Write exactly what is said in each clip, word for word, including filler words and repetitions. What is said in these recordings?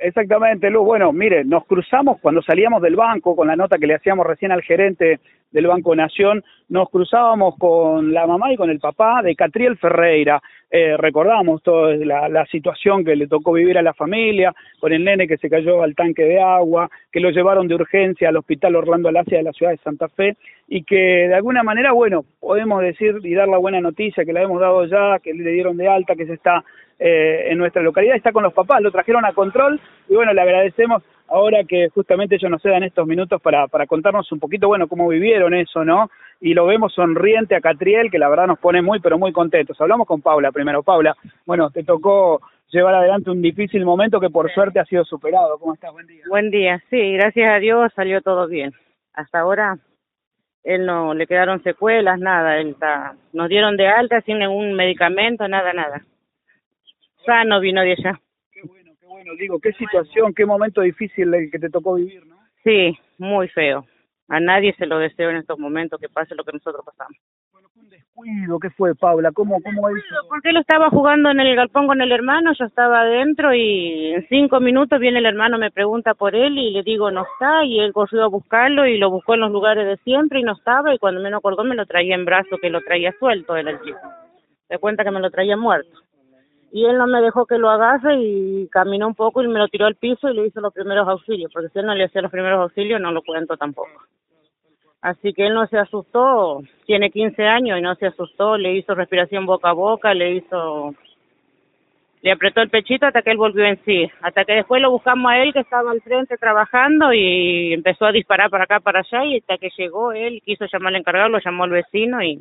Exactamente, Luz. Bueno, mire, nos cruzamos cuando salíamos del banco, con la nota que le hacíamos recién al gerente del Banco Nación, nos cruzábamos con la mamá y con el papá de Catriel Ferreira. Eh, recordamos toda la, la situación que le tocó vivir a la familia, con el nene que se cayó al tanque de agua, que lo llevaron de urgencia al hospital Orlando Alasia de la ciudad de Santa Fe, y que de alguna manera, bueno, podemos decir y dar la buena noticia que la hemos dado ya, que le dieron de alta, que se está eh, en nuestra localidad, está con los papás, lo trajeron a control, y bueno, le agradecemos ahora que justamente ellos nos cedan estos minutos para, para contarnos un poquito, bueno, cómo vivieron eso, ¿no? Y lo vemos sonriente a Catriel, que la verdad nos pone muy, pero muy contentos. Hablamos con Paula primero. Paula, bueno, te tocó llevar adelante un difícil momento que por suerte ha sido superado. ¿Cómo estás? Buen día. Buen día, sí, gracias a Dios salió todo bien. Hasta ahora él no le quedaron secuelas, nada, él está, nos dieron de alta sin ningún medicamento, nada, nada. Sano vino de allá. Qué bueno, qué bueno, digo, qué situación, qué momento difícil el que te tocó vivir, ¿no? Sí, muy feo. A nadie se lo deseo en estos momentos que pase lo que nosotros pasamos. Bueno, fue un descuido, ¿qué fue, Paula? ¿Cómo, cómo hizo? Porque él estaba jugando en el galpón con el hermano, yo estaba adentro y en cinco minutos viene el hermano, me pregunta por él y le digo no está, y él corrió a buscarlo y lo buscó en los lugares de siempre y no estaba, y cuando menos acordó me lo traía en brazo, que lo traía suelto él el chico. Se cuenta que me lo traía muerto. Y él no me dejó que lo agarre y caminó un poco y me lo tiró al piso y le hizo los primeros auxilios, porque si él no le hacía los primeros auxilios no lo cuento tampoco. Así que él no se asustó, tiene quince años y no se asustó, le hizo respiración boca a boca, le hizo, le apretó el pechito hasta que él volvió en sí, hasta que después lo buscamos a él que estaba al frente trabajando y empezó a disparar para acá, para allá, y hasta que llegó él, quiso llamar al encargado, lo llamó al vecino y,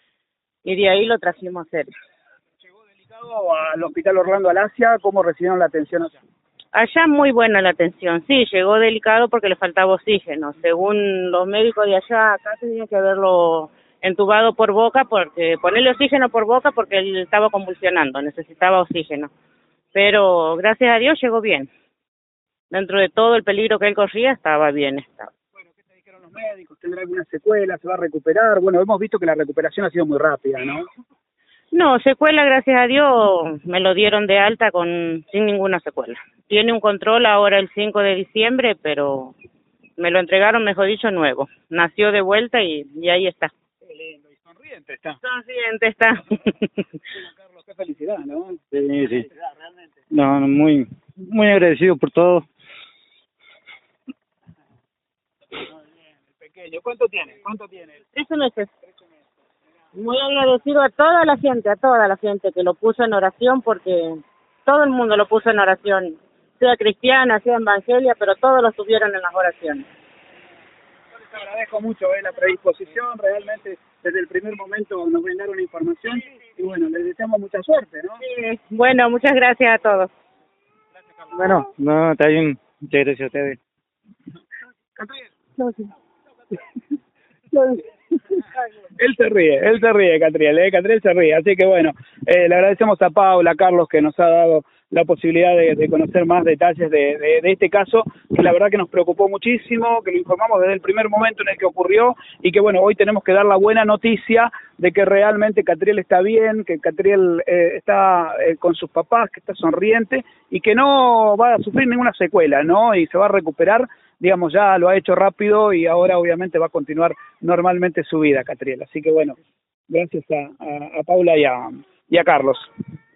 y de ahí lo trajimos a él. Llegó delicado al hospital Orlando Alasia, ¿cómo recibieron la atención allá? Allá muy buena la atención, sí, llegó delicado porque le faltaba oxígeno. Según los médicos de allá, acá tenía que haberlo entubado por boca, porque ponerle oxígeno por boca porque él estaba convulsionando, necesitaba oxígeno. Pero gracias a Dios llegó bien. Dentro de todo el peligro que él corría, estaba bien. Estaba. Bueno, ¿qué te dijeron los médicos? ¿Tendrá alguna secuela? ¿Se va a recuperar? Bueno, hemos visto que la recuperación ha sido muy rápida, ¿no? No, secuela, gracias a Dios, me lo dieron de alta con sin ninguna secuela. Tiene un control ahora el cinco de diciembre, pero me lo entregaron, mejor dicho, nuevo. Nació de vuelta y, y ahí está. Qué lindo, y sonriente está. Sonriente está. Bueno, Carlos, qué felicidad, ¿no? Sí, sí. Realmente. No, no, muy, muy agradecido por todo. Muy bien, el pequeño. ¿Cuánto tiene? ¿Cuánto tiene? Trece meses. Muy agradecido a toda la gente, a toda la gente que lo puso en oración, porque todo el mundo lo puso en oración, sea cristiana, sea evangelia, pero todos lo estuvieron en las oraciones. Yo les agradezco mucho eh, la predisposición, realmente desde el primer momento nos brindaron información y bueno, les deseamos mucha suerte, ¿no? Sí, bueno, muchas gracias a todos. Gracias, Carlos. Bueno, no, está bien, muchas gracias a ustedes. No, sí. Él se ríe, él se ríe, Catriel, ¿eh? Catriel se ríe, así que bueno, eh, le agradecemos a Paula, a Carlos, que nos ha dado la posibilidad de, de conocer más detalles de, de, de este caso, que la verdad que nos preocupó muchísimo, que lo informamos desde el primer momento en el que ocurrió, y que bueno, hoy tenemos que dar la buena noticia de que realmente Catriel está bien, que Catriel eh, está eh, con sus papás, que está sonriente, y que no va a sufrir ninguna secuela, ¿no? Y se va a recuperar, digamos, ya lo ha hecho rápido y ahora obviamente va a continuar normalmente su vida, Catriel. Así que bueno, gracias a, a, a Paula y a, y a Carlos.